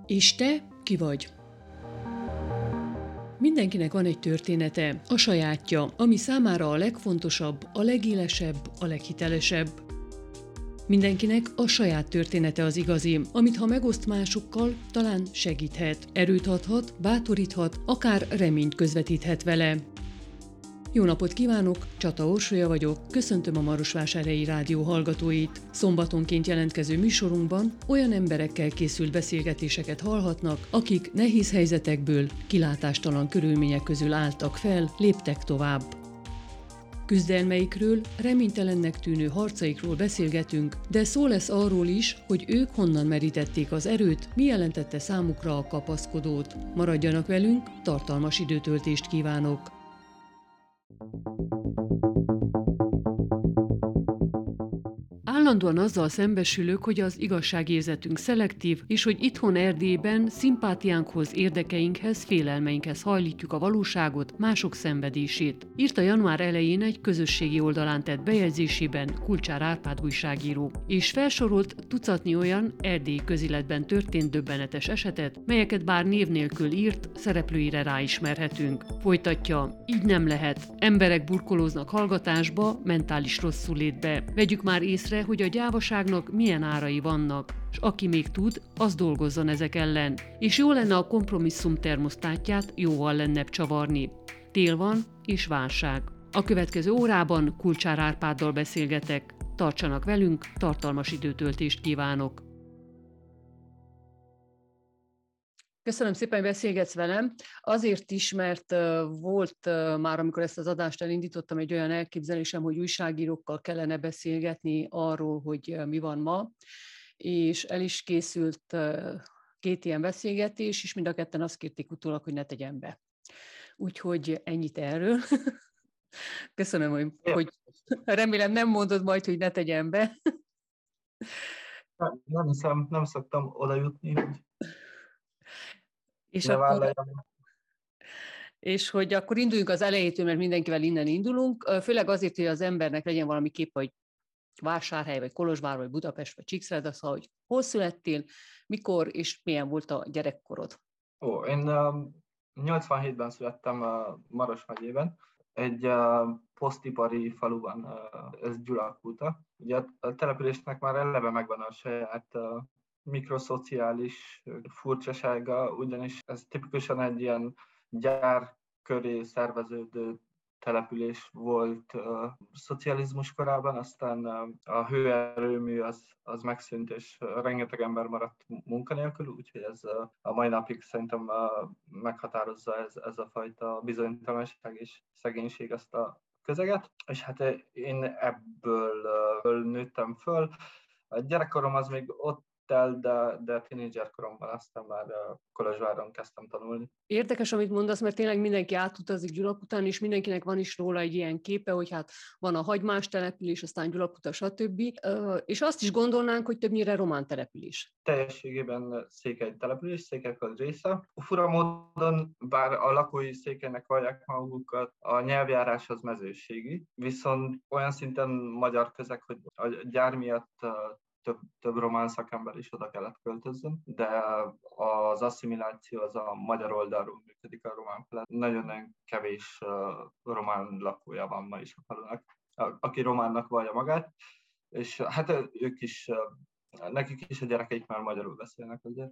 És te ki vagy? Mindenkinek van egy története, a sajátja, ami számára a legfontosabb, a legélesebb, a leghitelesebb. Mindenkinek a saját története az igazi, amit ha megoszt másokkal, talán segíthet, erőt adhat, bátoríthat, akár reményt közvetíthet vele. Jó napot kívánok, Csata Orsolya vagyok, köszöntöm a Marosvásárhelyi Rádió hallgatóit. Szombatonként jelentkező műsorunkban olyan emberekkel készült beszélgetéseket hallhatnak, akik nehéz helyzetekből, kilátástalan körülmények közül álltak fel, léptek tovább. Küzdelmeikről, reménytelennek tűnő harcaikról beszélgetünk, de szó lesz arról is, hogy ők honnan merítették az erőt, mi jelentette számukra a kapaszkodót. Maradjanak velünk, tartalmas időtöltést kívánok! Állandóan azzal szembesülök, hogy az igazságérzetünk szelektív, és hogy itthon Erdélyben szimpátiánkhoz, érdekeinkhez, félelmeinkhez hajlítjuk a valóságot, mások szenvedését. Írta január elején egy közösségi oldalán tett bejegyzésében Kulcsár Árpád újságíró, és felsorolt tucatnyi olyan Erdély közéletben történt döbbenetes esetet, melyeket bár név nélkül írt, szereplőire ráismerhetünk. Folytatja, így nem lehet. Emberek burkolóznak hallgatásba, mentális rosszulétbe. Vegyük már észre, hogy a gyávaságnak milyen árai vannak, és aki még tud, az dolgozzon ezek ellen. És jó lenne a kompromisszum termosztátját jóval lennebb csavarni. Tél van és válság. A következő órában Kulcsár Árpáddal beszélgetek. Tartsanak velünk, tartalmas időtöltést kívánok! Köszönöm szépen, hogy beszélgetsz velem. Azért is, mert volt már, amikor ezt az adást elindítottam, egy olyan elképzelésem, hogy újságírókkal kellene beszélgetni arról, hogy mi van ma, és el is készült 2 ilyen beszélgetés, és mind a ketten azt kérték utólag, hogy ne tegyem be. Úgyhogy ennyit erről. Köszönöm, hogy remélem nem mondod majd, hogy ne tegyem be. Nem hiszem, nem szoktam oda jutni, hogy És ne vállaljam. És hogy akkor induljunk az elejétől, mert mindenkivel innen indulunk, főleg azért, hogy az embernek legyen valami kép, hogy Vásárhely, vagy Kolozsvár, vagy Budapest, vagy Csíkszereda, szóval, hogy hol születtél, mikor, és milyen volt a gyerekkorod? Én 87-ben születtem Maros megyében, egy posztipari faluban, ez Gyulakúta. Ugye a településnek már eleve megvan a saját mikroszociális furcsasága, ugyanis ez tipikusan egy ilyen gyár köré szerveződő település volt szocializmus korában, aztán a hőerőmű az megszűnt, és rengeteg ember maradt munkanélkül, úgyhogy ez a mai napig szerintem meghatározza ez a fajta bizonytalanság és szegénység ezt a közeget. És hát én ebből nőttem föl. A gyerekkorom az még ott de tínédzserkoromban aztán már Kolozsváron kezdtem tanulni. Érdekes, amit mondasz, mert tényleg mindenki átutazik Gyulakután, és mindenkinek van is róla egy ilyen képe, hogy hát van a hagymás település, aztán Gyulakuta, stb. És azt is gondolnánk, hogy többnyire román település. Teljességében székely település, Székelyföld része. Fura módon, bár a lakói Székelynek vallják magukat, a nyelvjárás az mezőségi, viszont olyan szinten magyar közeg, hogy a gyár miatt több román szakember is oda kellett költözzön, de az asszimiláció az a magyar oldalról működik a román felett. Nagyon-nagyon kevés román lakója van ma is a falunak, aki románnak vallja magát, és hát ők is, nekik is a gyerekeik már magyarul beszélnek azért.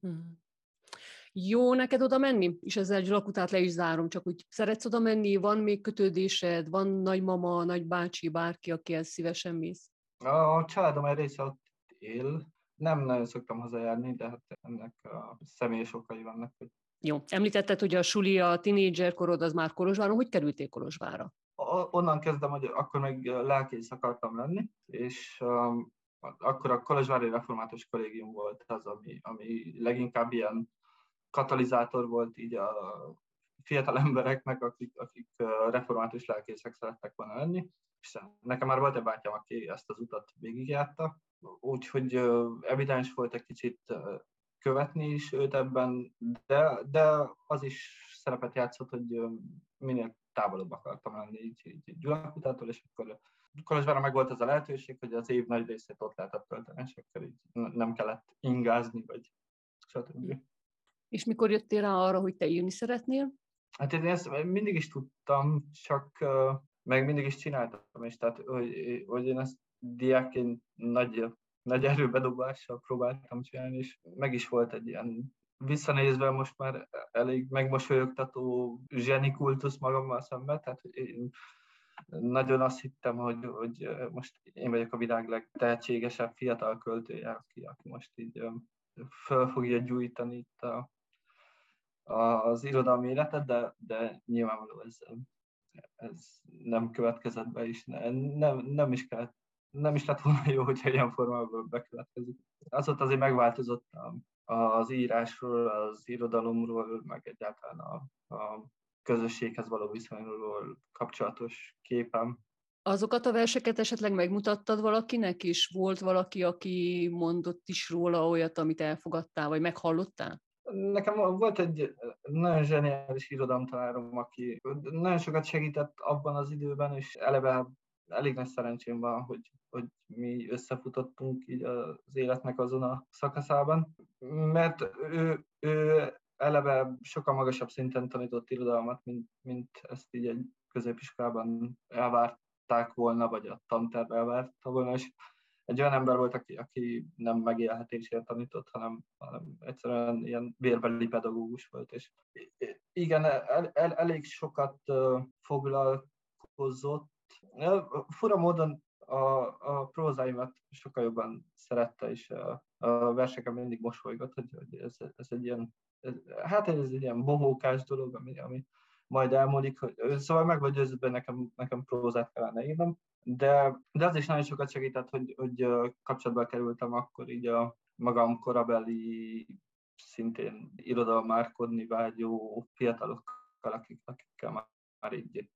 Jó neked oda menni? És ezzel Gyulakutát le is zárom, csak úgy szeretsz oda menni, van még kötődésed, van nagymama, nagybácsi, bárki, akihez szívesen mész? A családom egy része ott él. Nem nagyon szoktam hazajárni, de hát ennek a személyes okai vannak. Hogy... Jó. Említetted, hogy a suli, a tinédzserkorod az már Kolozsváron. Hogy kerültél Kolozsvárra? Onnan kezdem, hogy akkor még lelkész akartam lenni, és akkor a Kolozsvári Református Kollégium volt az, ami leginkább ilyen katalizátor volt így a fiatal embereknek, akik református lelkészek szerettek volna lenni. És nekem már volt egy bátyám, aki ezt az utat végigjárta, úgyhogy evidens volt egy kicsit követni is őt ebben, de az is szerepet játszott, hogy minél távolabb akartam lenni így Gyulakutától, és akkor Kolozsvárra meg volt az a lehetőség, hogy az év nagy részét ott lehetett tölteni, és akkor így nem kellett ingázni, vagy stb. És mikor jöttél rá arra, hogy te írni szeretnél? Hát én ezt mindig is tudtam, csak meg mindig is csináltam is, tehát hogy én ezt diákként nagy erőbedobással próbáltam csinálni, és meg is volt egy ilyen visszanézve most már elég megmosolyogtató zsenikultusz magammal szemben, tehát én nagyon azt hittem, hogy most én vagyok a világ legtehetségesebb fiatal költője, aki most így föl fogja gyújtani itt az irodalmi életet, de nyilvánvaló ez nem következett be, és nem is lett volna jó, hogyha ilyen formában bekövetkezik. Azóta azért megváltozott az írásról, az irodalomról, meg egyáltalán a közösséghez való viszonyról kapcsolatos képem. Azokat a verseket esetleg megmutattad valakinek, és volt valaki, aki mondott is róla olyat, amit elfogadtál, vagy meghallottál? Nekem volt egy nagyon zseniális irodalomtanárom, aki nagyon sokat segített abban az időben, és eleve elég nagy szerencsém van, hogy mi összefutottunk így az életnek azon a szakaszában, mert ő eleve sokkal magasabb szinten tanított irodalmat, mint ezt így egy középiskolában elvárták volna, vagy a tanterv elvárta volna, és egy olyan ember volt, aki nem megélhetésért tanított, hanem egyszerűen ilyen vérbeli pedagógus volt. És igen, elég sokat foglalkozott. Fura módon a prózáimat sokkal jobban szerette, és a verseken mindig mosolygott, hogy ez egy ilyen, ez egy ilyen bohókás dolog, ami majd elmúlik. Szóval meg vagy győződve, nekem prózát kellene írnom. De az is nagyon sokat segített, hogy kapcsolatba kerültem akkor így a magam korabeli, szintén irodalmárkodni vágyó fiatalokkal, akikkel már így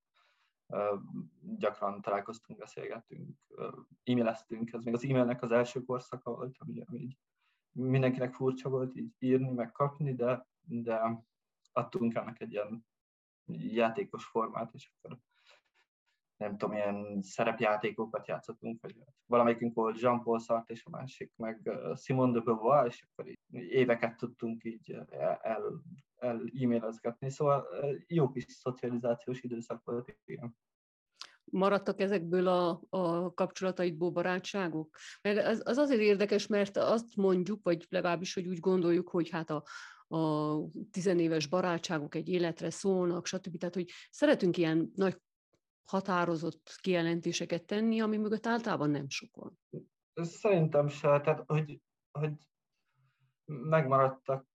gyakran találkoztunk, beszélgettünk, e-maileztünk. Ez még az e-mailnek az első korszaka volt, ami így mindenkinek furcsa volt így írni, meg kapni, de adtunk ennek egy ilyen játékos formát, és akkor nem tudom, ilyen szerepjátékokat játszottunk, vagy valamelyikünk volt Jean-Paul Sartre, és a másik meg Simone de Beauvoir, és akkor így éveket tudtunk így e-mailezgetni, szóval jó kis szocializációs időszak volt, igen. Maradtak ezekből a kapcsolataidból barátságok? Mert az azért érdekes, mert azt mondjuk, vagy legalábbis, hogy úgy gondoljuk, hogy hát a 10 éves barátságok egy életre szólnak, stb. Tehát, hogy szeretünk ilyen nagy határozott kijelentéseket tenni, ami mögött általában nem sok van. Szerintem se, tehát hogy megmaradtak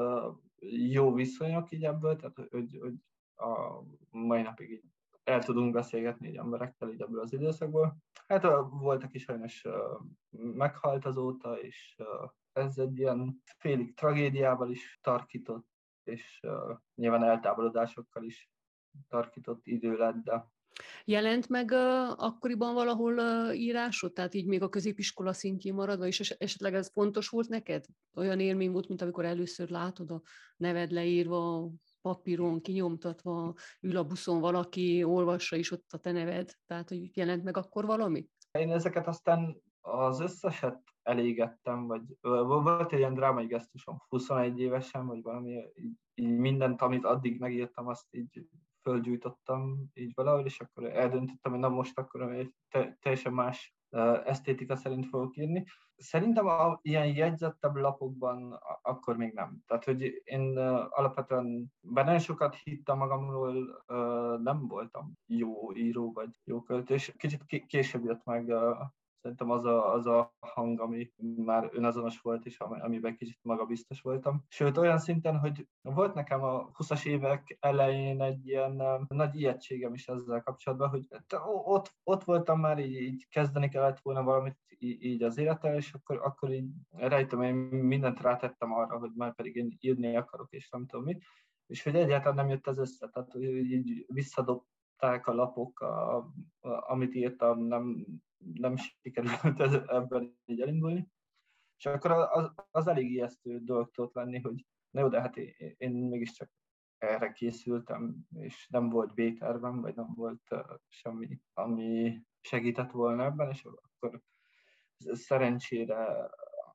jó viszonyok így ebből, tehát hogy a mai napig így el tudunk beszélgetni így emberekkel így ebből az időszakból. Hát voltak is sajnos meghalt azóta, és ez egy ilyen félig tragédiával is tarkított, és nyilván eltávolodásokkal is tarkított idő lett, de Jelent meg akkoriban valahol írásod, tehát így még a középiskola szintjén maradva, és esetleg ez fontos volt neked? Olyan élmény volt, mint amikor először látod a neved leírva, papíron kinyomtatva, ül a buszon valaki, olvassa is ott a te neved, tehát hogy jelent meg akkor valami? Én ezeket aztán az összeset elégettem, vagy volt egy ilyen drámai gesztusom 21 évesen, vagy valami, így mindent, amit addig megírtam, azt így fölgyújtottam így valahol, és akkor eldöntöttem, hogy na most akkor egy teljesen más esztétika szerint fogok írni. Szerintem ilyen jegyzettebb lapokban akkor még nem. Tehát, hogy én alapvetően bár nagyon sokat hittem magamról, nem voltam jó író vagy jó költő, és kicsit később jött meg szerintem az a hang, ami már önazonos volt, és amiben kicsit magabiztos voltam. Sőt, olyan szinten, hogy volt nekem a 20-as évek elején egy ilyen nagy ijegységem is ezzel kapcsolatban, hogy ott voltam már, így kezdeni kellett volna valamit így az élettel, és akkor így rejtem, én mindent rátettem arra, hogy már pedig én írni akarok, és nem tudom mit. És hogy egyáltalán nem jött ez össze, tehát hogy így visszadobták a lapok, amit írtam, nem sikerült ebben így elindulni. És akkor az elég ijesztő dolog tudott lenni, hogy na jó, de hát én mégiscsak erre készültem, és nem volt B-tervem, vagy nem volt semmi, ami segített volna ebben, és akkor szerencsére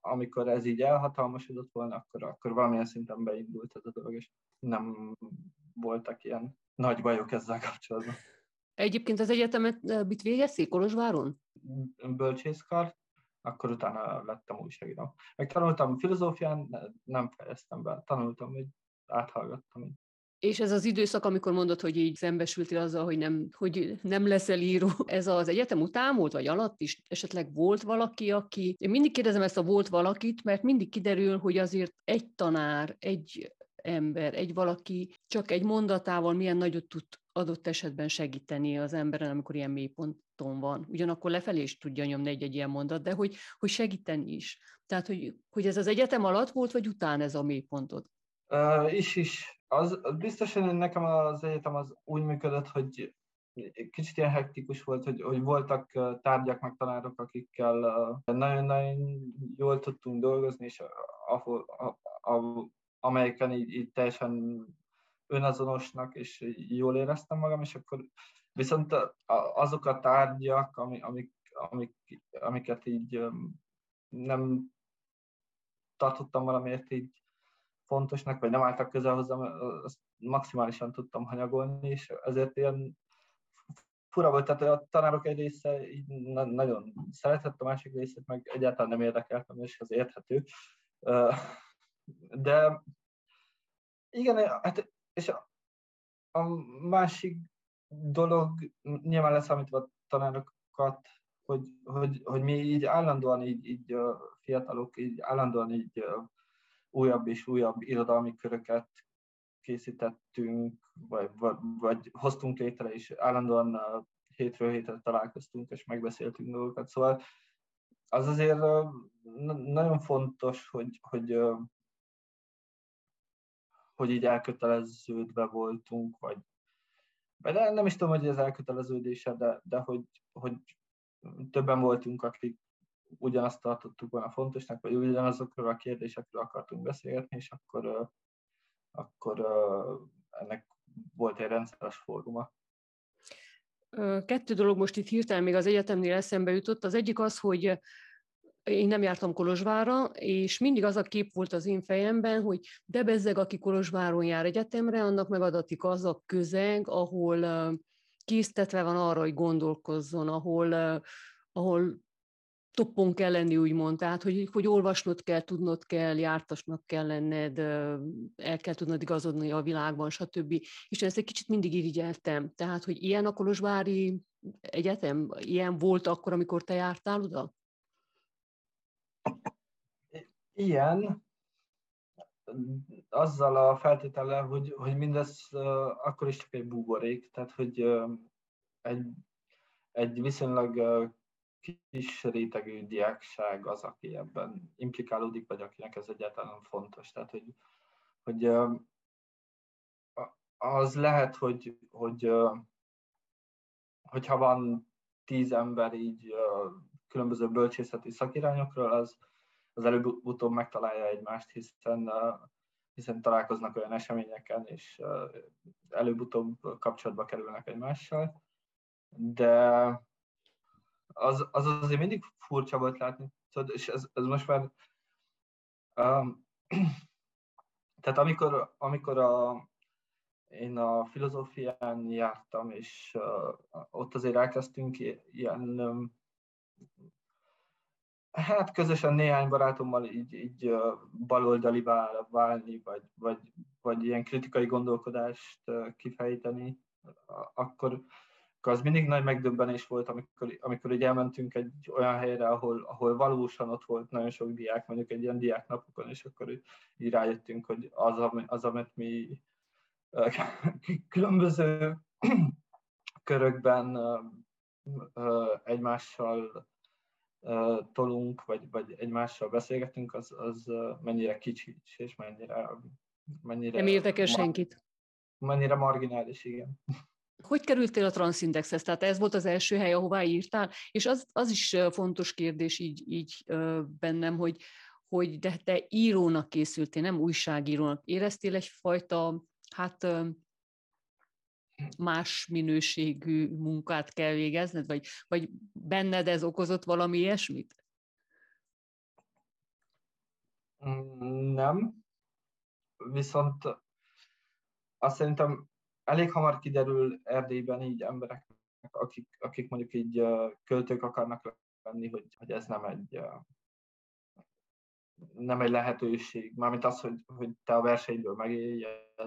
amikor ez így elhatalmasodott volna, akkor valamilyen szinten beindult ez a dolog, és nem voltak ilyen nagy bajok ezzel kapcsolatban. Egyébként az egyetemet mit végeztél Kolozsváron? Bölcsészkar, akkor utána lettem újságíró. Meg tanultam filozófián, nem fejeztem be, tanultam, hogy áthallgattam. És ez az időszak, amikor mondod, hogy így szembesültél azzal, hogy nem leszel író, ez az egyetem után volt, vagy alatt is esetleg volt valaki, aki... Én mindig kérdezem ezt a volt valakit, mert mindig kiderül, hogy azért egy tanár, egy ember, egy valaki csak egy mondatával milyen nagyot tud adott esetben segíteni az emberen, amikor ilyen mélyponton van. Ugyanakkor lefelé is tudja nyomni egy ilyen mondat, de hogy segíteni is. Tehát, hogy ez az egyetem alatt volt, vagy után ez a mélypontod? Is. Az biztosan nekem az egyetem az úgy működött, hogy kicsit ilyen hektikus volt, hogy voltak tárgyak meg tanárok, akikkel nagyon-nagyon jól tudtunk dolgozni, és amelyeken így teljesen önazonosnak, és jól éreztem magam, és akkor viszont azok a tárgyak, amiket így nem tartottam valamiért így fontosnak, vagy nem álltak közel hozzám, azt maximálisan tudtam hanyagolni, és ezért ilyen fura volt, tehát a tanárok egy része így nagyon szeretett, a másik részét meg egyáltalán nem érdekeltem, és ez érthető. De igen, hát, és a másik dolog, nyilván leszámítva a tanárokat, hogy mi így állandóan így fiatalok, így állandóan így újabb és újabb irodalmi köröket készítettünk, vagy hoztunk létre, és állandóan hétről hétre találkoztunk, és megbeszéltünk dolgokat. Szóval az azért nagyon fontos, hogy így elköteleződve voltunk, vagy nem is tudom, hogy ez elköteleződése, de hogy többen voltunk, akik ugyanazt tartottuk volna fontosnak, vagy ugyanazokról a kérdésekről akartunk beszélgetni, és akkor ennek volt egy rendszeres fóruma. Kettő dolog most itt hirtelen még az egyetemnél eszembe jutott. Az egyik az, hogy én nem jártam Kolozsvárra, és mindig az a kép volt az én fejemben, hogy de bezzeg, aki Kolozsváron jár egyetemre, annak megadatik az a közeg, ahol késztetve van arra, hogy gondolkozzon, ahol toppon kell lenni, úgymond, tehát, hogy olvasnod kell, tudnod kell, jártasnak kell lenned, el kell tudnod igazodni a világban, stb. És ezt egy kicsit mindig irigyeltem. Tehát, hogy ilyen a kolozsvári egyetem, ilyen volt akkor, amikor te jártál oda? Ilyen, azzal a feltétellel, hogy mindez akkor is csak egy buborék, tehát hogy egy viszonylag kis rétegű diákság az, aki ebben implikálódik, vagy akinek ez egyáltalán fontos. Tehát, hogy az lehet, hogyha van 10 ember így különböző bölcsészeti szakirányokról, az előbb-utóbb megtalálja egymást, hiszen találkoznak olyan eseményeken, és előbb-utóbb kapcsolatba kerülnek egymással. De az azért mindig furcsa volt látni, és ez most már... Tehát amikor én a filozófián jártam, és ott azért elkezdtünk ilyen... Hát közösen néhány barátommal így baloldali válni, vagy ilyen kritikai gondolkodást kifejteni, akkor az mindig nagy megdöbbenés volt, amikor így elmentünk egy olyan helyre, ahol valósan ott volt nagyon sok diák, mondjuk egy ilyen diáknapokon, és akkor így rájöttünk, hogy az amit mi különböző körökben egymással tolunk, vagy egymással beszélgetünk, az mennyire kicsi, és mennyire nem érdekel senkit. Mennyire marginális, igen. Hogy kerültél a Transzindexhez? Tehát ez volt az első hely, ahová írtál, és az is fontos kérdés így bennem, hogy de te írónak készültél, nem újságírónak. Éreztél egyfajta, más minőségű munkát kell végezned, vagy benned ez okozott valami ilyesmit? Nem, viszont azt szerintem elég hamar kiderül Erdélyben így embereknek, akik mondjuk így költők akarnak lenni, hogy ez nem egy lehetőség. Mármint az, hogy te a versenyből megélj,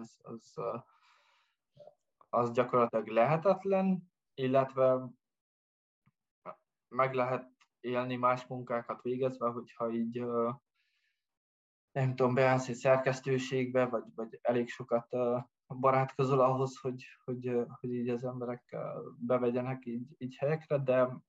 az gyakorlatilag lehetetlen, illetve meg lehet élni más munkákat végezve, hogyha így nem tudom, beállsz egy szerkesztőségbe, vagy elég sokat barátkozol ahhoz, hogy így az emberek bevegyenek így helyekre, de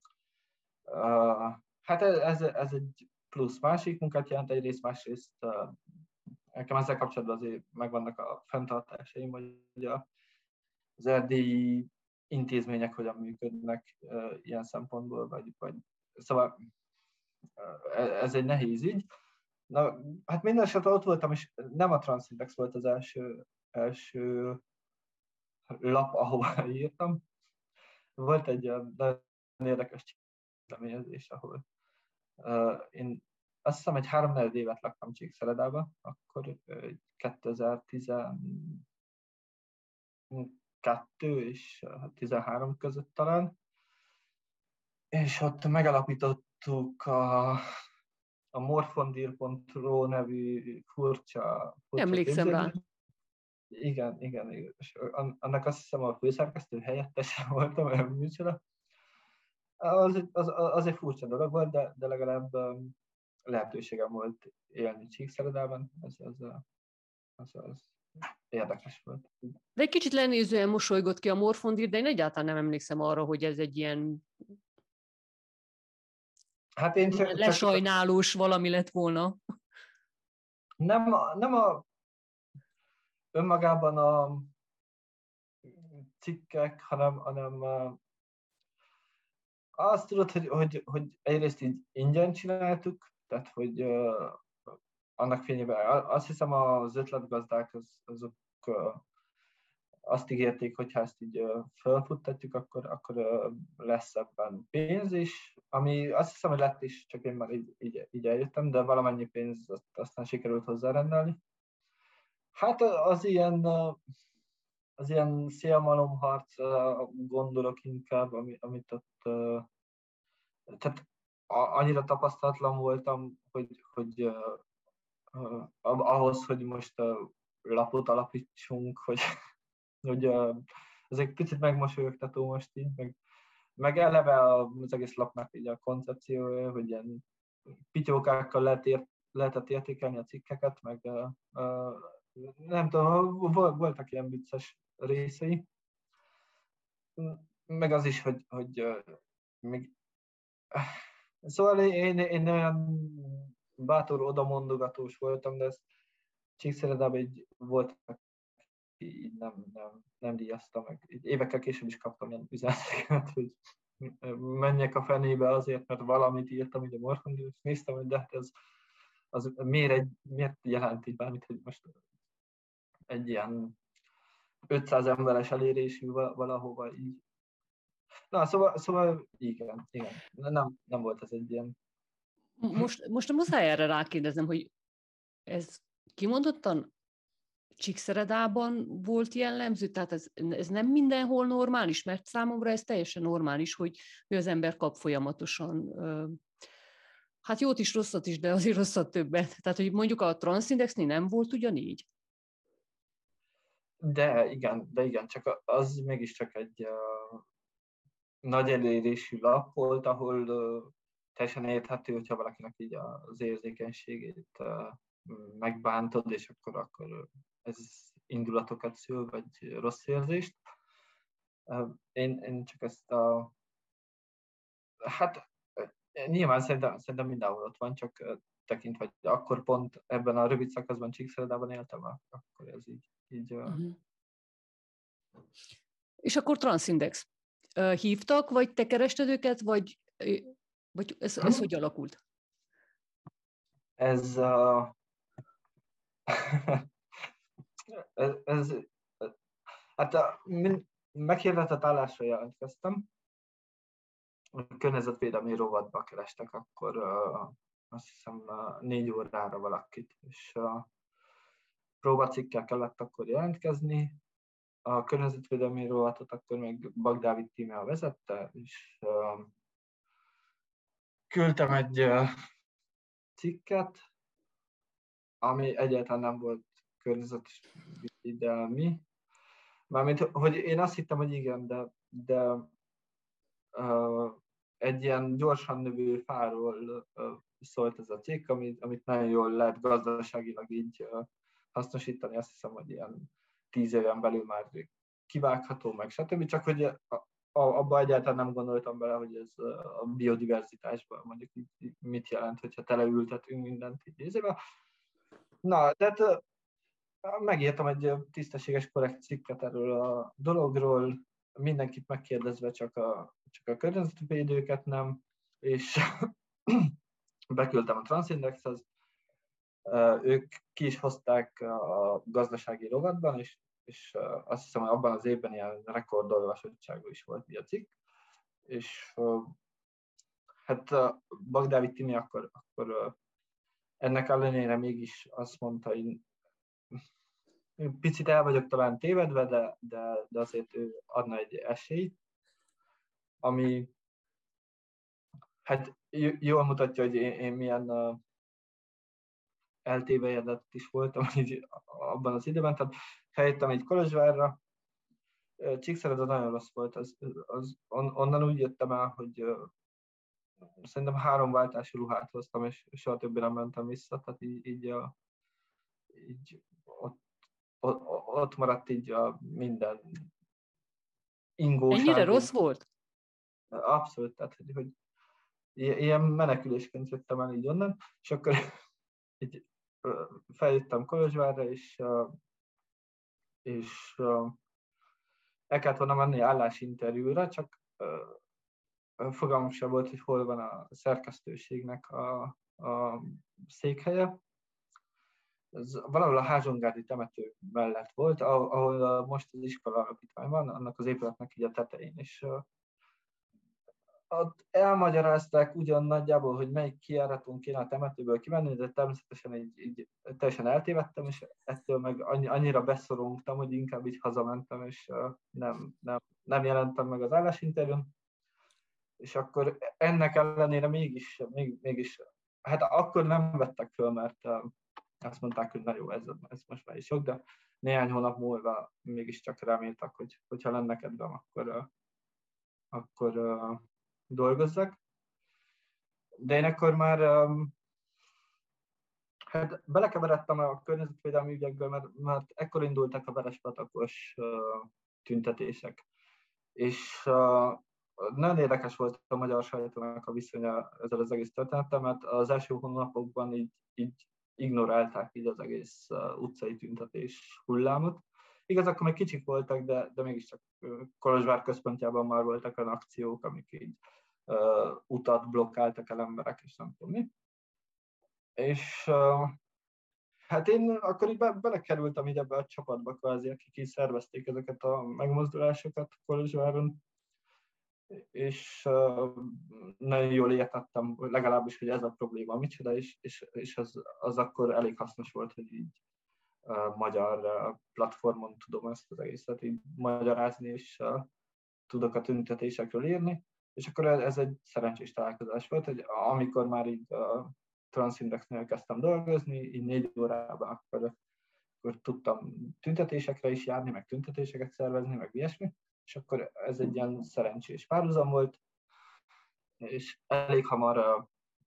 hát ez egy plusz másik munkát jelent egyrészt, másrészt nekem ezzel kapcsolatban azért megvannak a fenntartásaim, hogy az erdélyi intézmények hogyan működnek ilyen szempontból, vagy szóval ez egy nehéz ügy. Na, hát minden esetre ott voltam, és nem a Transindex volt az első lap, ahova írtam. Volt egy nagyon érdekes címkézés, ahol én azt hiszem, egy 3-4 évet laktam Csíkszeredába, akkor 2012 és 13 között talán, és ott megalapítottuk a morfondir.ro nevű furcsa Emlékszem rá. Igen. És annak azt hiszem a főszerkesztő helyettese voltam olyan műsora. Az egy furcsa dolog volt, de legalább lehetőségem volt élni Csíkszeredában. Az érdekes volt. De egy kicsit lenézően mosolygott ki a morfondir, de én egyáltalán nem emlékszem arra, hogy ez egy ilyen Hát én csak lesajnálós valami lett volna. Nem önmagában a cikkek, hanem azt tudod, hogy egyrészt így ingyen csináltuk, tehát hogy annak fényében azt hiszem az ötletgazdák azok azt ígérték, hogy ha ezt így felfuttatjuk, akkor lesz ebben pénz is, ami azt hiszem, hogy lett is, csak én már így eljöttem, de valamennyi pénz aztán sikerült hozzárendelni. Hát az ilyen szélmalomharc, gondolok inkább, amit ott, tehát annyira tapasztalatlan voltam, hogy ahhoz, hogy most lapot alapítsunk, hogy ez egy picit megmosolyogtató most így, meg eleve az egész lapnak így a koncepciója, hogy ilyen pityókákkal lehetett értékelni a cikkeket, meg nem tudom, voltak ilyen vicces részei. Meg az is, hogy még... Szóval én olyan bátor odamondogatós voltam, de ezt Csíkszeredában így volt, így nem díjazta meg. Így évekkel később is kaptam ilyen üzeneteket, hogy menjek a fenébe azért, mert valamit írtam így a morfondír, és néztem, hogy de hát az miért jelent így bármit, hogy most egy ilyen 500 emberes elérésű valahova így. Na, szóval igen. Nem volt ez egy ilyen... Most muszáj erre rákérdezem, hogy ez kimondottan Csíkszeredában volt jellemző, tehát ez nem mindenhol normális, mert számomra ez teljesen normális, hogy az ember kap folyamatosan, hát jót is, rosszat is, de azért rosszat többet. Tehát, hogy mondjuk a Transindexnél nem volt ugyanígy? De igen, csak az mégiscsak egy nagy elérésű lap volt, ahol teljesen érthető, hogyha valakinek így az érzékenységét megbántod, és akkor ez indulatokat szül, vagy rossz érzést. Én csak ezt hát nyilván szerintem mindenhol ott van, csak tekintve, hogy akkor pont ebben a rövid szakaszban Csíkszeredában éltem, akkor ez így Uh-huh. És akkor Transindex. Hívtak, vagy te kerested őket, vagy ez hogy alakult? Ez hát meghirdetett állásra jelentkeztem. A környezetvédelmi rovatba kerestek akkor azt hiszem 4 órára valakit, és próbacikkel kellett akkor jelentkezni. A környezetvédelmi rovatot akkor még Bak Dávid Tímea vezette, és küldtem egy cikket, ami egyáltalán nem volt környezetvédelmi. Mármint, hogy én azt hittem, hogy igen, de egy ilyen gyorsan növő fáról szólt ez a cikk, amit nagyon jól lehet gazdaságilag így hasznosítani. Azt hiszem, hogy ilyen 10 éven belül már kivágható, meg stb. Csak hogy abban egyáltalán nem gondoltam bele, hogy ez a biodiverzitásban mondjuk mit jelent, hogyha teleültetünk mindent így nézve. Na, tehát megírtam egy tisztességes, korrekt cikket erről a dologról, mindenkit megkérdezve, csak a környezetvédőket nem, és beküldtem a Transindexhez, ők ki is hozták a gazdasági rovatban, és azt hiszem, hogy abban az évben ilyen rekordolvasottságú is volt a cikk, és hát Bak Dávid Timi akkor ennek ellenére mégis azt mondta, hogy picit el vagyok talán tévedve, de azért ő adna egy esélyt, ami hát jól mutatja, hogy én milyen eltévejedett is voltam így abban az időben. Tehát helyettem egy Kolozsvárra, Csíkszereda nagyon rossz volt, onnan úgy jöttem el, hogy szerintem 3 váltási ruhát hoztam, és soha többé nem mentem vissza, tehát így ott maradt így minden ingóság. Ennyire rossz volt? Abszolút, tehát hogy ilyen menekülésként jöttem el így onnan, és akkor így feljöttem Kolozsvárra, és el kellett volna menni állásinterjúra, csak fogalmam sem volt, hogy hol van a szerkesztőségnek a székhelye. Ez valahol a Házsongárdi temető mellett volt, ahol most az iskola alapítvány van, annak az épületnek így a tetején. És ott elmagyarázták ugyan nagyjából, hogy melyik kijáraton kéne a temetőből kimenni, de természetesen így teljesen eltévedtem, és ettől meg annyira beszorongtam, hogy inkább így hazamentem, és nem jelentem meg az állásinterjún. És akkor ennek ellenére mégis, hát akkor nem vettek föl, mert azt mondták, hogy na jó, ez most már is sok, de néhány hónap múlva mégiscsak reméltek, hogy hogyha lenne kedvem, akkor dolgozzak. De én akkor már hát belekeveredtem a környezetvédelmi ügyekbe, mert ekkor indultak a verespatakos tüntetések. És nagyon érdekes volt a magyar sajtónak a viszonya ezzel az egész történettel, mert az első hónapokban így ignorálták így az egész utcai tüntetés hullámot. Igaz, akkor még kicsik voltak, de mégiscsak Kolozsvár központjában már voltak olyan akciók, amik így utat blokkáltak el emberek, és nem tudom mi. És hát én akkor így belekerültem így ebbe a csapatba kvázi, akik így szervezték ezeket a megmozdulásokat Kolozsváron, és nagyon jól értettem legalábbis, hogy ez a probléma micsoda, és az akkor elég hasznos volt, hogy így magyar platformon tudom ezt az egészet így magyarázni, és tudok a tüntetésekről írni, és akkor ez egy szerencsés találkozás volt, hogy amikor már így a Transindexnél kezdtem dolgozni, így 4 órában akkor tudtam tüntetésekre is járni, meg tüntetéseket szervezni, meg ilyesmi, és akkor ez egy ilyen szerencsés párhuzam volt, és elég hamar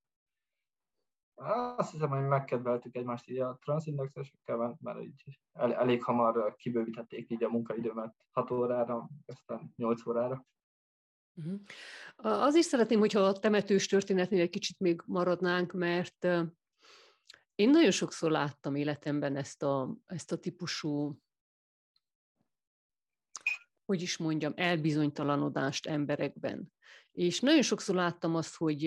azt hiszem, hogy megkedveltük egymást így a transzindexesekkel, mert így elég hamar kibővítették így a munkaidőmet 6 órára, aztán 8 órára. Uh-huh. Az is szeretném, hogyha a temetős történetnél egy kicsit még maradnánk, mert én nagyon sokszor láttam életemben ezt a típusú, hogy is mondjam, elbizonytalanodást emberekben. És nagyon sokszor láttam azt, hogy,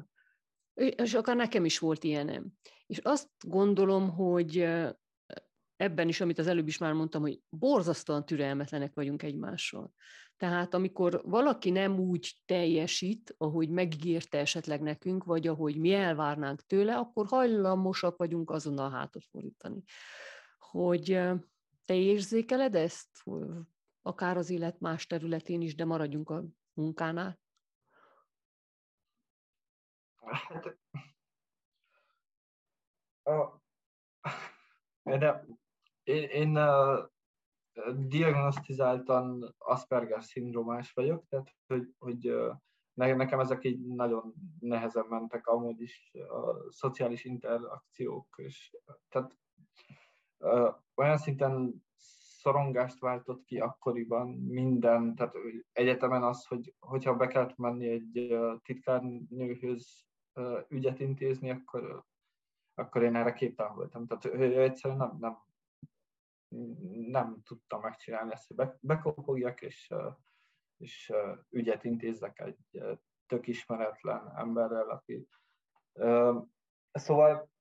és akár nekem is volt ilyenem. És azt gondolom, hogy ebben is, amit az előbb is már mondtam, hogy borzasztóan türelmetlenek vagyunk egymással. Tehát amikor valaki nem úgy teljesít, ahogy megígérte esetleg nekünk, vagy ahogy mi elvárnánk tőle, akkor hajlamosak vagyunk azonnal hátat fordítani. Hogy te érzékeled ezt, akár az élet más területén is, de maradjunk a munkánál? Hát, de én diagnosztizáltan Asperger-szindrómás vagyok, tehát hogy nekem ezek így nagyon nehezen mentek amúgy is a szociális interakciók, és tehát olyan szinten szorongást váltott ki akkoriban minden, tehát egyetemen az, hogyha be kellett menni egy titkárnőhöz ügyet intézni, akkor én erre képtelen voltam. Tehát egyszerűen nem tudtam megcsinálni ezt, hogy bekopogjak, és ügyet intézzek egy tök ismeretlen emberrel, aki... Szóval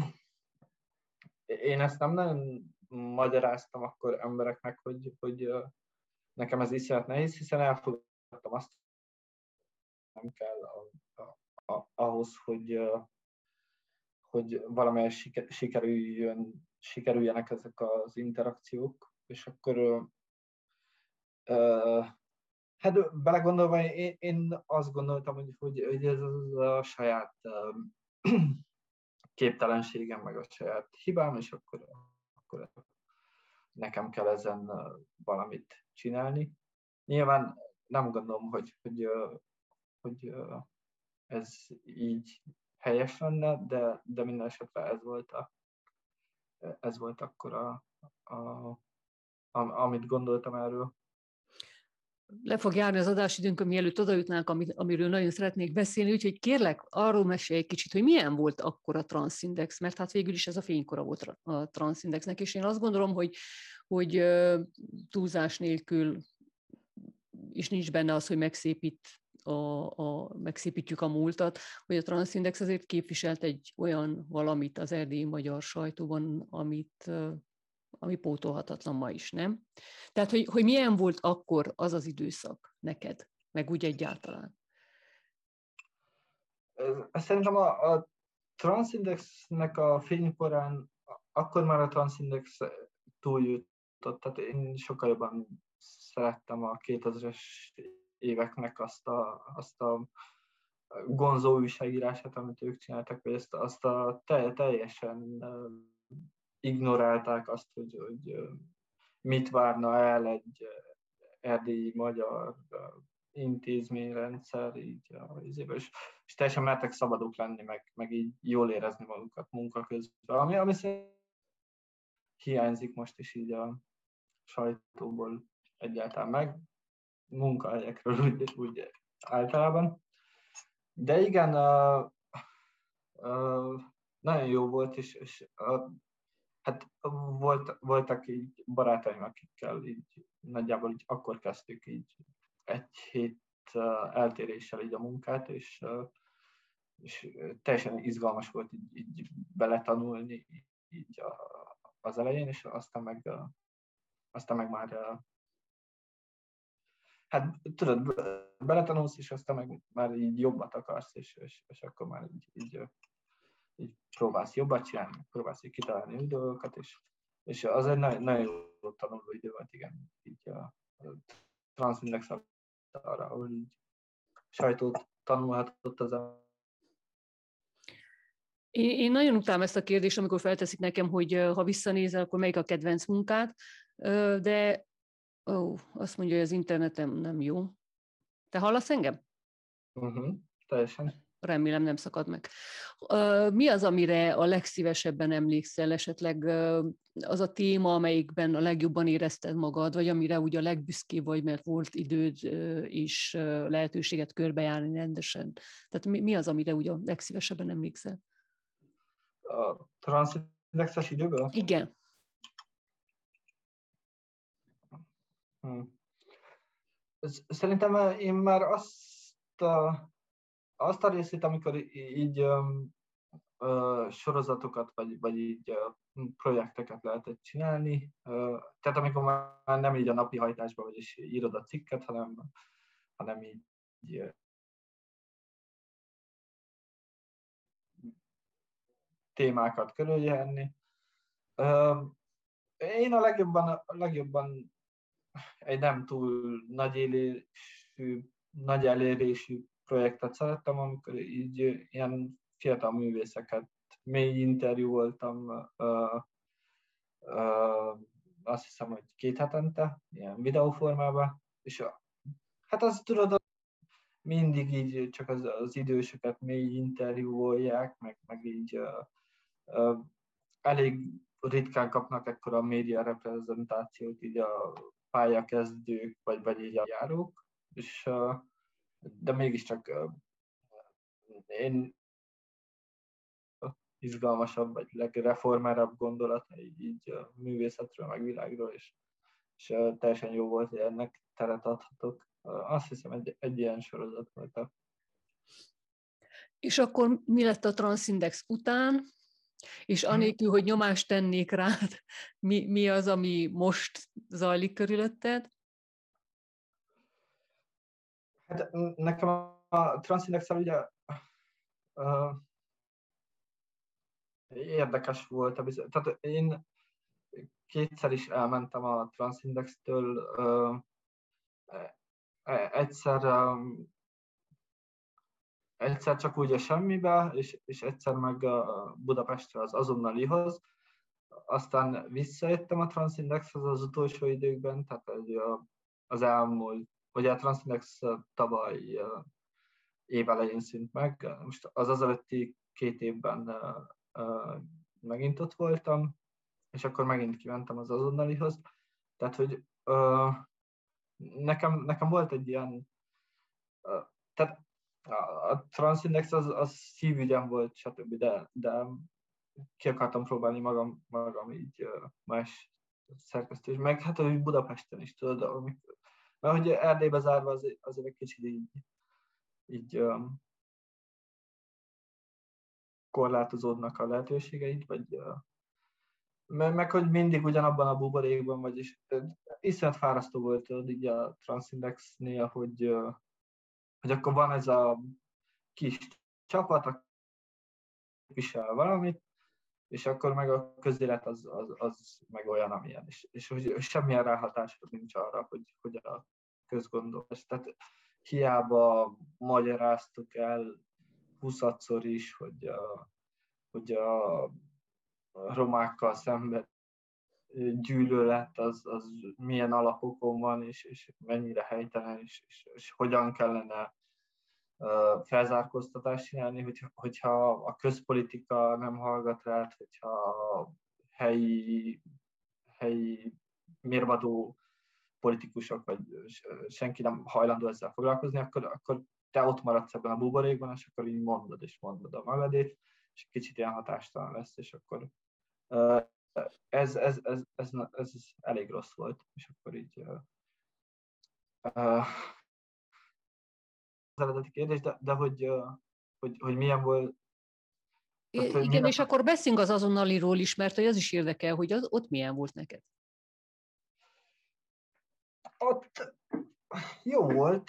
én ezt nem nagyon magyaráztam akkor embereknek, hogy nekem ez iszonyat nehéz, hiszen elfogadtam azt, nem kell ahhoz, hogy valamelyest sikerüljenek ezek az interakciók, és akkor hát belegondolva én azt gondoltam, hogy ez az a saját képtelenségem, meg a saját hibám, és akkor nekem kell ezen valamit csinálni. Nyilván nem gondolom, hogy ez így helyes lenne, de minden esetre ez volt akkor amit gondoltam erről. Le fog járni az adásidőnkön, mielőtt odajutnánk, amiről nagyon szeretnék beszélni, úgyhogy kérlek, arról mesélj egy kicsit, hogy milyen volt akkor a transzindex, mert hát végül is ez a fénykora volt a transzindexnek, és én azt gondolom, hogy túlzás nélkül is nincs benne az, hogy megszépítjük a múltat, hogy a transzindex azért képviselt egy olyan valamit az erdélyi magyar sajtóban, ami pótolhatatlan ma is, nem? Tehát, hogy milyen volt akkor az az időszak neked, meg úgy egyáltalán? Szerintem a transzindexnek a fénykorán akkor már a transzindex túljutott, tehát én sokkal jobban szerettem a 2000-es éveknek azt a gonzó újságírását, amit ők csináltak, vagy azt a teljesen ignorálták azt, hogy mit várna el egy erdélyi magyar intézményrendszer, így és teljesen mertek szabadok lenni, meg így jól érezni magukat munka közben, ami hiányzik most is így a sajtóból egyáltalán meg, munkahelyekről úgy általában. De igen, nagyon jó volt, és hát voltak így barátaim, akikkel így nagyjából így akkor kezdtük így egy hét eltéréssel így a munkát, és teljesen izgalmas volt így beletanulni így az elején, és aztán meg már hát tudod, beletanulsz, és aztán meg már így jobbat akarsz, és akkor már így próbálsz jobbat csinálni, próbálsz így kitalálni új dolgokat, és az egy nagyon jó tanuló idő volt, igen, így a transzindex arra, ahol így sajtót tanulhatott az Én nagyon utálom ezt a kérdést, amikor felteszik nekem, hogy ha visszanézel, akkor melyik a kedvenc munkád, de azt mondja, hogy az internetem nem jó. Te hallasz engem? Teljesen. Remélem nem szakad meg. Mi az, amire a legszívesebben emlékszel? Esetleg az a téma, amelyikben a legjobban érezted magad, vagy amire úgy a legbüszkébb vagy, mert volt időd és lehetőséget körbejárni rendesen? Tehát mi az, amire úgy a legszívesebben emlékszel? A transzindexes időből? Igen. Szerintem én már azt a részét, amikor így sorozatokat, vagy így projekteket lehetett csinálni. Tehát amikor már nem így a napi hajtásban, vagyis írod a cikket, hanem így témákat körüljárni. Én a legjobban egy nem túl nagy elérésű projektet szerettem, amikor így ilyen fiatal művészeket mély interjú voltam, azt hiszem, hogy 2 hetente, ilyen videóformában, és hát azt tudod, mindig így csak az idősöket mély interjúolják, meg így elég ritkán kapnak ekkora a média reprezentációt így a pályakezdők, vagy így a járók, és de mégiscsak én izgalmasabb, vagy legreformárabb gondolata így a művészetről, meg világról, és teljesen jó volt, hogy ennek teret adhatok. Azt hiszem, egy ilyen sorozat volt. És akkor mi lett a Transindex után? És anélkül, hogy nyomást tennék rád, mi az, ami most zajlik körülötted? Hát nekem a Transindex-el ugye érdekes volt. Tehát én 2-szer is elmentem a Transindex-től, egyszer csak úgy a semmibe, és egyszer meg a Budapestre az azonnalihoz. Aztán visszajöttem a Transindexhez az utolsó időkben, tehát az elmúlt, vagy a Transindex tavaly év elején szűnt meg. Most az előtti 2 évben megint ott voltam, és akkor megint kimentem az azonnalihoz. Tehát, hogy nekem volt egy ilyen, tehát a Transindex az szívügyem volt, stb., de ki akartam próbálni magam így más szerkesztés, meg hát hogy Budapesten is, tudod, mert hogy Erdélybe zárva azért egy kicsit így korlátozódnak a lehetőségeid, vagy meg hogy mindig ugyanabban a buborékban vagy, és iszonyat fárasztó volt így a Transindexnél, hogy akkor van ez a kis csapat, aki visel valamit, és akkor meg a közélet az meg olyan, amilyen, és hogy semmilyen ráhatásod nincs arra, hogy a közgondolás. Tehát hiába magyaráztuk el 20-szor is, hogy a romákkal szemben gyűlölet az milyen alapokon van, és mennyire helytelen, és hogyan kellene felzárkóztatást csinálni, hogyha a közpolitika nem hallgat rád, hogyha a helyi mérvadó politikusok, vagy senki nem hajlandó ezzel foglalkozni, akkor te ott maradsz ebben a buborékban, és akkor így mondod a magadét, és kicsit ilyen hatástalan lesz, és akkor ez elég rossz volt, és akkor így az eredeti kérdés, de hogy milyen volt. Tehát, hogy Igen, és akkor beszéljünk az azonnaliról is, mert az is érdekel, hogy ott milyen volt neked. Ott jó volt.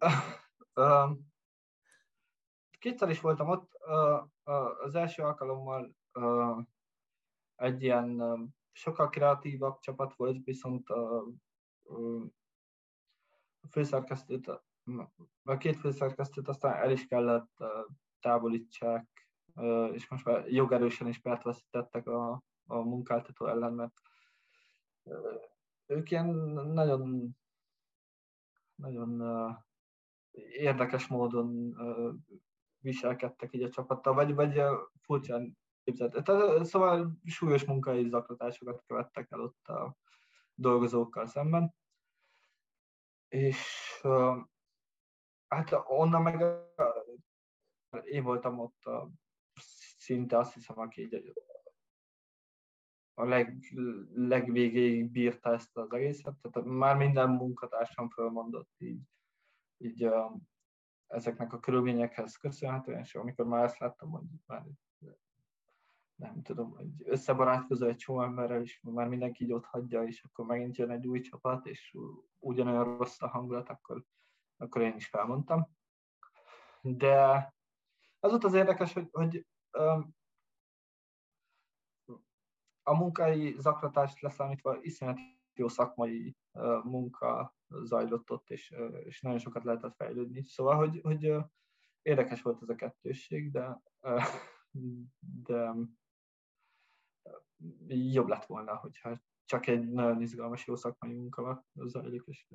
2-szer is voltam ott. Az első alkalommal egy ilyen sokkal kreatívabb csapat volt, viszont a főszerkesztőt, a 2 főszerkesztőt aztán el is kellett távolítsák, és most már jogerősen is pert veszítettek a munkáltató ellen, mert ők ilyen nagyon érdekes módon viselkedtek így a csapattal, vagy furcsán képzelt. Szóval súlyos munkai zaklatásokat követtek el ott a dolgozókkal szemben. És hát onnan meg én voltam ott szinte azt hiszem, aki így a legvégéig bírta ezt az egészet. Tehát már minden munkatársam fölmondott így ezeknek a körülményekhez köszönhetően, és amikor már ezt láttam, hogy már nem tudom, hogy összebarátkozol egy csomó emberrel, és már mindenki így ott hagyja, és akkor megint jön egy új csapat, és ugyanolyan rossz a hangulat, akkor én is felmondtam. De az ott az érdekes, hogy a munkai zaklatást leszámítva iszonyat jó szakmai munka zajlott ott, és nagyon sokat lehetett fejlődni. Szóval, hogy érdekes volt ez a kettősség, de jobb lett volna, hogyha csak egy nagyon izgalmas, jó szakmai munka zajlik, és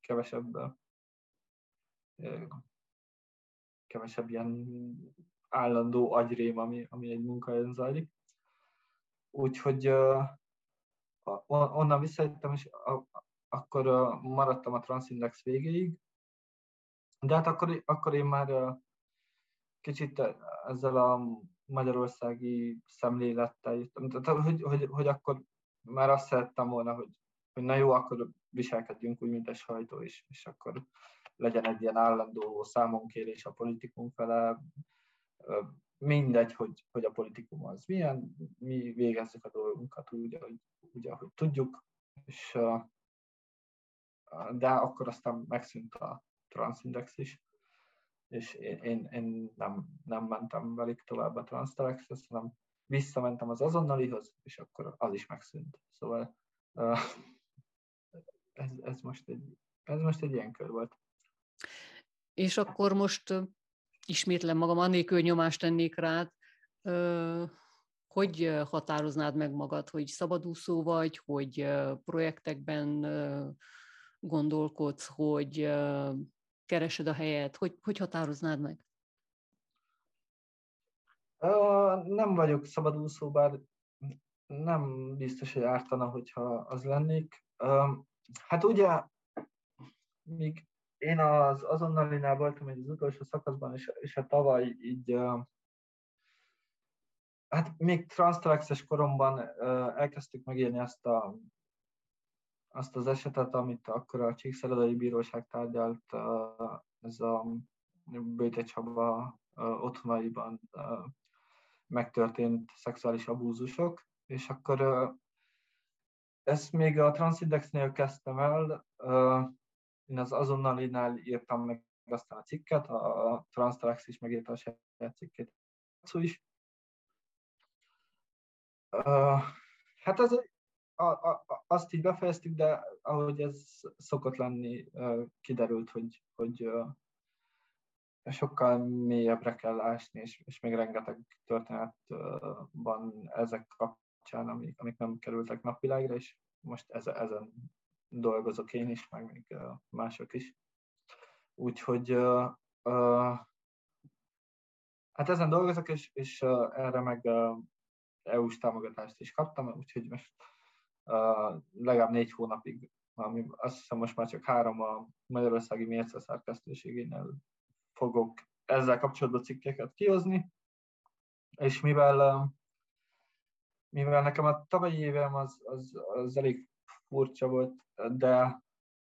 kevesebb ilyen állandó agyrém, ami egy munkahelyen zajlik. Úgyhogy onnan visszajöttem, és akkor maradtam a Transindex végéig, de hát akkor én már kicsit ezzel a magyarországi szemlélettel jöttem, tehát, hogy akkor már azt szerettem volna, hogy na jó, akkor viselkedjünk úgy, mint egy sajtó is, és akkor legyen egy ilyen állandó számonkérés a politikum fele, mindegy, hogy a politikum az milyen, mi végezzük a dolgunkat úgy, ahogy tudjuk, és, de akkor aztán megszűnt a Transindex is, és én nem mentem velük tovább a Transtelex-hez, hanem visszamentem az azonnalihoz, és akkor az is megszűnt. Szóval ez most egy ilyen kör volt. És akkor most ismétlem magam, annélkül nyomást tennék rád, hogy határoznád meg magad, hogy szabadúszó vagy, hogy projektekben gondolkodsz, hogy keresed a helyet, hogy határoznád meg? Nem vagyok szabadúszó, bár nem biztos, hogy ártana, hogyha az lennék. Hát ugye, míg én az azonnalinál voltam az utolsó szakaszban, és hát tavaly így, hát még Transtelex-es koromban elkezdtük megírni azt az esetet, amit akkor a Csíkszeredai Bíróság tárgyalt, ez a Böjte Csaba otthonaiban megtörtént szexuális abúzusok, és akkor ezt még a Transindexnél kezdtem el, én az azonnalinál írtam meg aztán a cikket, a Transtelex is megírta a saját cikkét is. Hát azt így befejeztük, de ahogy ez szokott lenni, kiderült, hogy sokkal mélyebbre kell ásni, és még rengeteg történet van ezek kapcsán, amik nem kerültek napvilágra, és most ezen dolgozok én is, meg még mások is. Úgyhogy hát ezen dolgozok, és erre meg EU-s támogatást is kaptam, úgyhogy most legalább 4 hónapig, ami azt hiszem most már csak 3 a Magyarországi Mérce szerkesztőségénél fogok ezzel kapcsolatban cikkeket kihozni, és mivel nekem a tavalyi évem az elég furcsa volt, de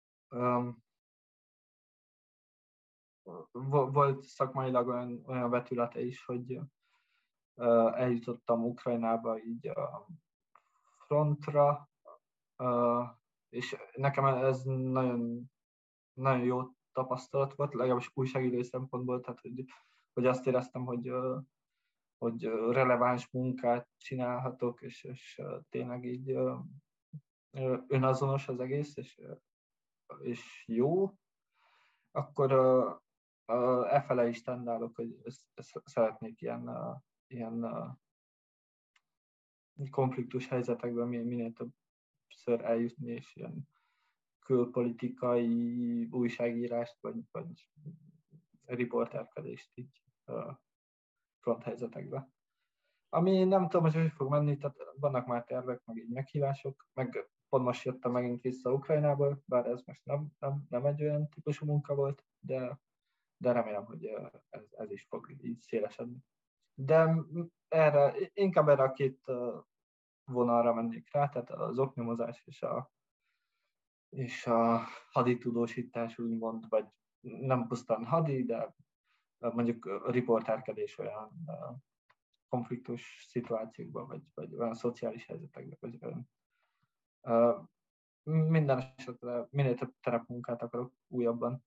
volt szakmailag olyan vetülete is, hogy eljutottam Ukrajnába így a frontra, és nekem ez nagyon, nagyon jó tapasztalat volt, legalábbis újságíró szempontból, tehát hogy azt éreztem, hogy releváns munkát csinálhatok, és tényleg így önazonos az egész, és jó, akkor efele is tendálok, hogy szeretnék ilyen konfliktus helyzetekben minél többször eljutni, és ilyen külpolitikai újságírást, vagy riporterkedést így fronthelyzetekbe. Ami nem tudom, hogy fog menni, tehát vannak már tervek, meg így meghívások, meg pont most jöttem megint vissza Ukrajnából, bár ez most nem egy olyan típusú munka volt, de remélem, hogy ez is fog így szélesedni. De inkább erre a 2 vonalra mennék rá, tehát az oknyomozás és a haditudósítás úgymond, vagy nem pusztán hadi, de mondjuk a riporterkedés olyan konfliktus szituációkban, vagy olyan szociális helyzetekben, vagy olyan. Minden esetre minél több terepmunkát akarok újabban.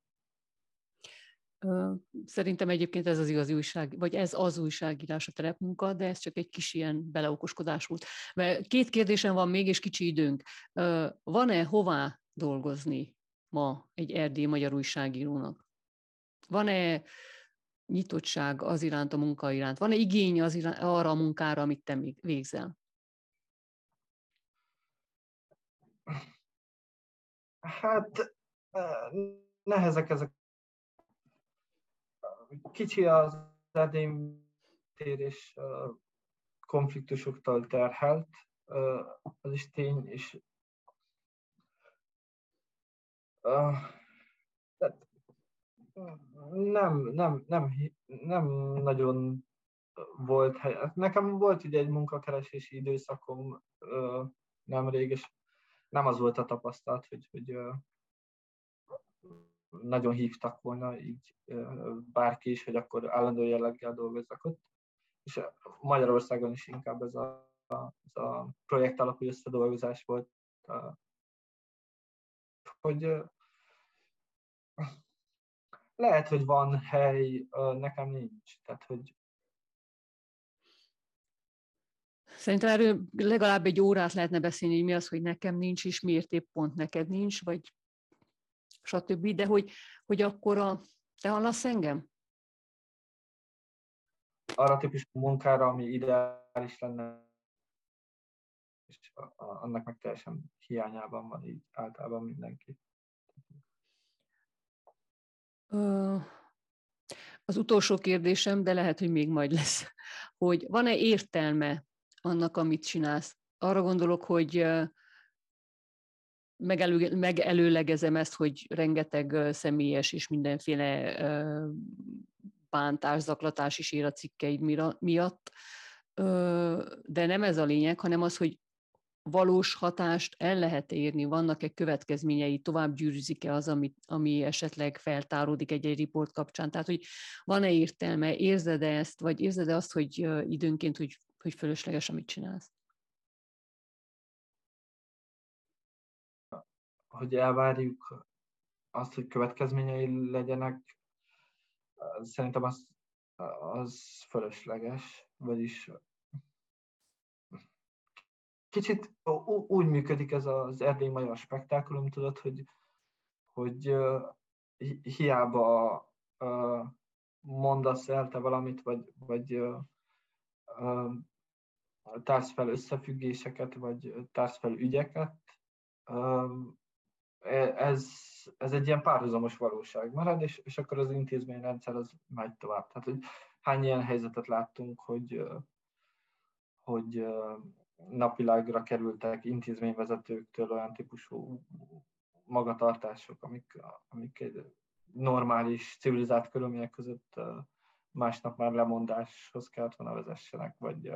Szerintem egyébként ez az igazi újság, vagy ez az újságírás, a terepmunka, de ez csak egy kis ilyen beleokoskodás volt. Mert 2 kérdésem van még, és kicsi időnk. Van-e hová dolgozni ma egy erdélyi magyar újságírónak? Van-e nyitottság az iránt, a munka iránt? Van-e igény arra a munkára, amit te végzel? Hát nehezek ezek. Kicsi az erdélytérés konfliktusoktól terhelt, az is tény, és nem nagyon volt hely. Nekem volt ugye egy munkakeresési időszakom nemrég, és nem az volt a tapasztalat, hogy nagyon hívtak volna így bárki is, hogy akkor állandó jelleggel dolgozzak ott. És Magyarországon is inkább ez a projekt alapú összedolgozás volt, hogy lehet, hogy van hely, nekem nincs. Tehát, hogy Szerintem erről legalább egy órát lehetne beszélni, hogy mi az, hogy nekem nincs, és miért épp pont neked nincs, vagy stb. De hogy akkor te hallasz engem? arra típusú munkára, ami ideális lenne, és annak meg teljesen hiányában van így általában mindenki. Az utolsó kérdésem, de lehet, hogy még majd lesz, hogy van-e értelme annak, amit csinálsz? Arra gondolok, hogy megelőlegezem ezt, hogy rengeteg személyes és mindenféle bántás, zaklatás is ér a cikkeid miatt, de nem ez a lényeg, hanem az, hogy valós hatást el lehet érni, vannak-e következményei, tovább gyűrűzik-e az, ami esetleg feltáródik egy riport kapcsán. Tehát, hogy van-e értelme, érzed-e ezt, vagy érzed-e azt, hogy időnként, hogy fölösleges, amit csinálsz? Hogy elvárjuk azt, hogy következményei legyenek, szerintem az fölösleges, vagyis kicsit úgy működik ez az erdélyi magyar spektákulum, tudod, hogy hiába mondasz el te valamit, vagy társz fel összefüggéseket, vagy társz fel ügyeket, ez egy ilyen párhuzamos valóság marad, és akkor az intézményrendszer az megy tovább. Tehát, hogy hány ilyen helyzetet láttunk, hogy napvilágra kerültek intézményvezetőktől olyan típusú magatartások, amik egy normális, civilizált körülmények között másnap már lemondáshoz kellett volna vezessenek, vagy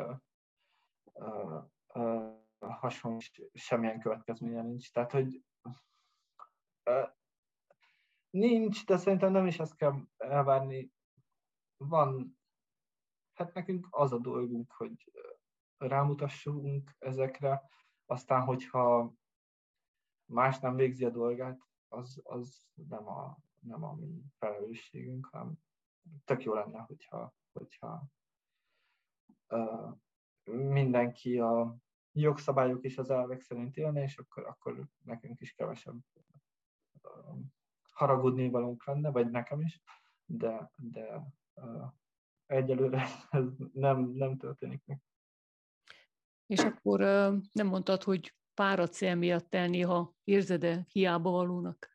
hasonló, semmilyen következménye nincs. Tehát, hogy nincs, de szerintem nem is ezt kell elvárni. Van, hát nekünk az a dolgunk, hogy rámutassunk ezekre, aztán, hogyha más nem végzi a dolgát, az nem a mi felelősségünk, hanem tök jó lenne, hogyha mindenki a jogszabályok és az elvek szerint élne, és akkor nekünk is kevesebb haragudni valónk lenne, vagy nekem is, de egyelőre ez nem történik meg. És akkor nem mondtad, hogy fáradsz el miatt el, néha érzed-e hiába valónak?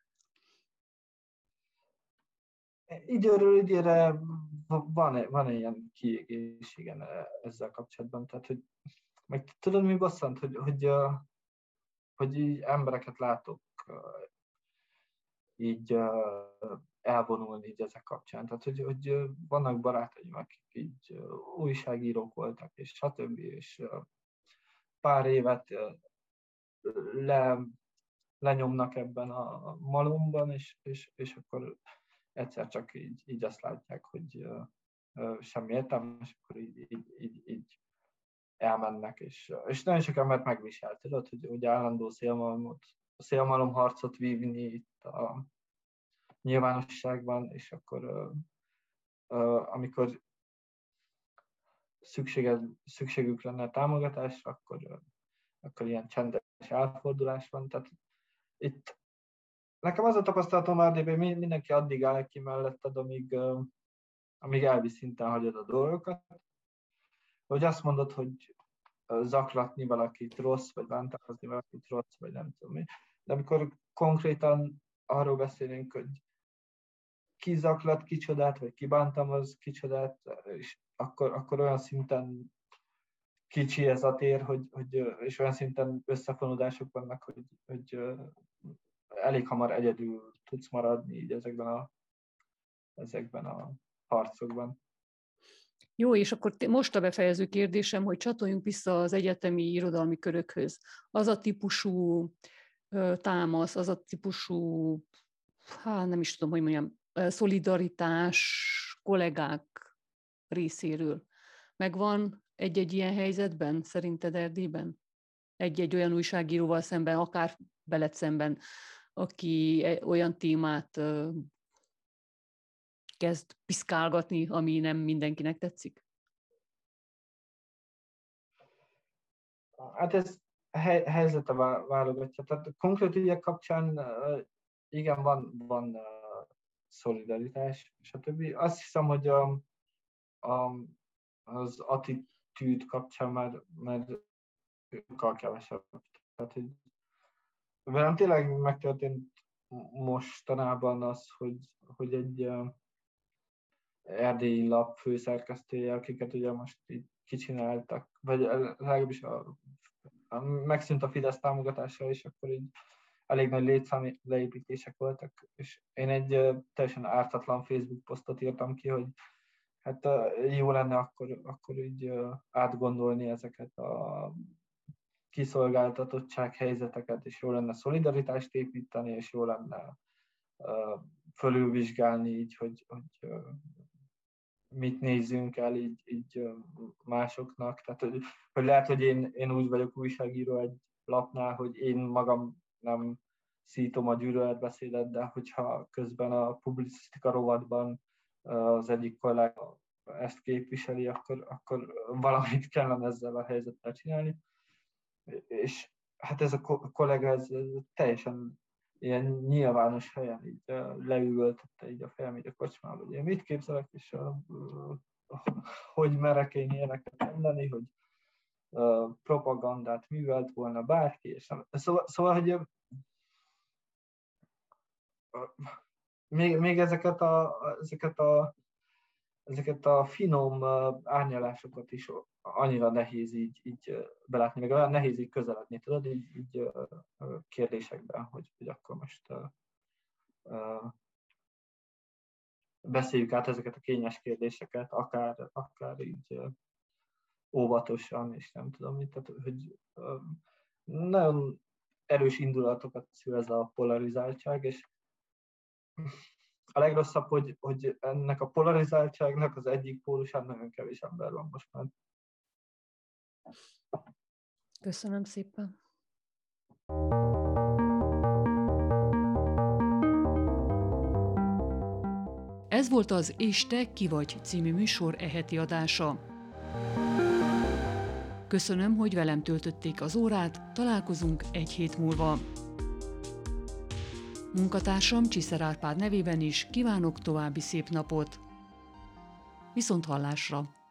Időről időre van ilyen kiégés, igen, ezzel kapcsolatban. Tehát, hogy meg tudod, mi bosszant, hogy így embereket látok így elvonulni így ezek kapcsán. Tehát, hogy vannak barátaim, akik így újságírók voltak, és stb. És pár évet lenyomnak ebben a malomban, és akkor egyszer csak így azt látják, hogy semmi értelme, és akkor így elmennek, és nagyon sok embert megviselt, tudod, hogy állandó szélmalomharcot vívni itt a nyilvánosságban, és akkor amikor szükségük lenne a támogatásra, akkor ilyen csendes elfordulás van. Tehát itt nekem az a tapasztalatom Erdélyben, mindenki addig áll ki melletted, amíg elvi szinten hagyod a dolgokat, hogy azt mondod, hogy zaklatni valakit rossz, vagy bántalmazni valakit rossz, vagy nem tudom mi. De amikor konkrétan arról beszélünk, hogy ki zaklat kicsodát, vagy ki bántalmaz kicsodát, és akkor olyan szinten kicsi ez a tér, és olyan szinten összefonódások vannak, hogy elég hamar egyedül tudsz maradni így ezekben a harcokban. Jó, és akkor most a befejező kérdésem, hogy csatoljunk vissza az egyetemi irodalmi körökhöz. Az a típusú támasz, az a típusú, nem is tudom, hogy mondjam, szolidaritás kollégák részéről megvan egy-egy ilyen helyzetben, szerinted Erdélyben? Egy-egy olyan újságíróval szemben, akár veled szemben, aki olyan témát kezd piszkálgatni, ami nem mindenkinek tetszik? Hát ez helyzete válogatja. Tehát konkrét ügyek kapcsán igen, van szolidaritás, stb. Azt hiszem, hogy az attitűd kapcsán már sokkal kevesebb. Tehát, hogy velem tényleg megtörtént mostanában az, hogy egy erdélyi lap főszerkesztője, akiket ugye most így kicsináltak, vagy legalábbis megszűnt a Fidesz támogatása, és akkor így elég nagy létszámi leépítések voltak, és én egy teljesen ártatlan Facebook posztot írtam ki, hogy hát jó lenne akkor így átgondolni ezeket a kiszolgáltatottság helyzeteket, és jó lenne szolidaritást építeni, és jó lenne fölülvizsgálni így, hogy mit nézzünk el így másoknak. Tehát, hogy lehet, hogy én úgy vagyok újságíró egy lapnál, hogy én magam nem szítom a gyűlöletbeszédet, de hogyha közben a publicisztika rovatban az egyik kollega ezt képviseli, akkor valamit kellene ezzel a helyzettel csinálni. És hát ez a kollega ez teljesen ilyen nyilvános helyen így leüvöltötte így a fejem így a kocsmába, hogy én mit képzelek, és hogy merek én ilyeneket mondani, hogy propagandát művelt volna bárki, és nem. Szóval hogy még ezeket a finom árnyalásokat is annyira nehéz így belátni, meg olyan nehéz így közeledni, tudod, így kérdésekben, hogy akkor most beszéljük át ezeket a kényes kérdéseket, akár így óvatosan, és nem tudom mit, tehát hogy nagyon erős indulatokat szül ez a polarizáltság, és a legrosszabb, hogy ennek a polarizáltságnak az egyik pólusán nagyon kevés ember van most már. Köszönöm szépen. Ez volt az És te ki vagy című műsor heti adása. Köszönöm, hogy velem töltötték az órát, találkozunk egy hét múlva. Munkatársam Csiszer Árpád nevében is kívánok további szép napot. Viszonthallásra!